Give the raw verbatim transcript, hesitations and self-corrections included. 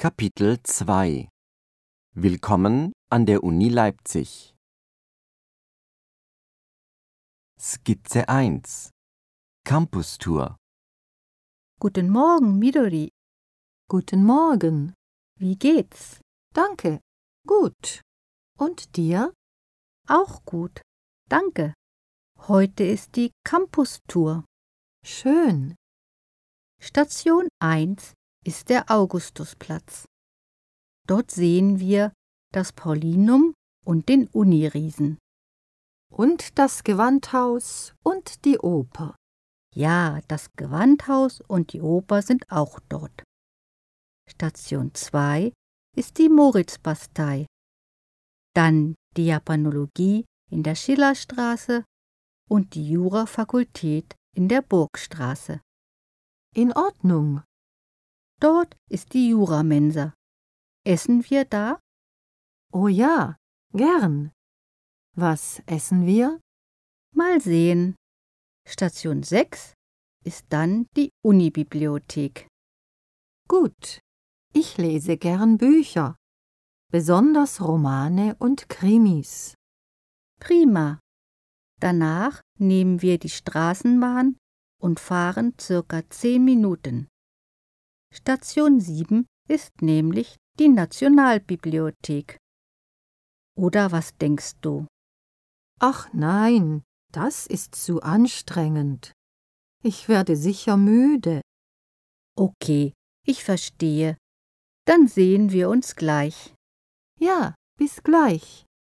Kapitel zwei Willkommen an der Uni Leipzig. Skizze eins Campustour. Guten Morgen, Midori. Guten Morgen. Wie geht's? Danke. Gut. Und dir? Auch gut. Danke. Heute ist die Campustour. Schön. Station eins ist der Augustusplatz. Dort sehen wir das Paulinum und den Uniriesen. Und das Gewandhaus und die Oper. Ja, das Gewandhaus und die Oper sind auch dort. Station zwei ist die Moritzbastei. Dann die Japanologie in der Schillerstraße und die Jurafakultät in der Burgstraße. In Ordnung. Dort ist die Juramensa. Essen wir da? Oh ja, gern. Was essen wir? Mal sehen. Station sechs ist dann die Unibibliothek. Gut. Ich lese gern Bücher, besonders Romane und Krimis. Prima. Danach nehmen wir die Straßenbahn und fahren circa zehn Minuten. Station sieben ist nämlich die Nationalbibliothek. Oder was denkst du? Ach nein, das ist zu anstrengend. Ich werde sicher müde. Okay, ich verstehe. Dann sehen wir uns gleich. Ja, bis gleich.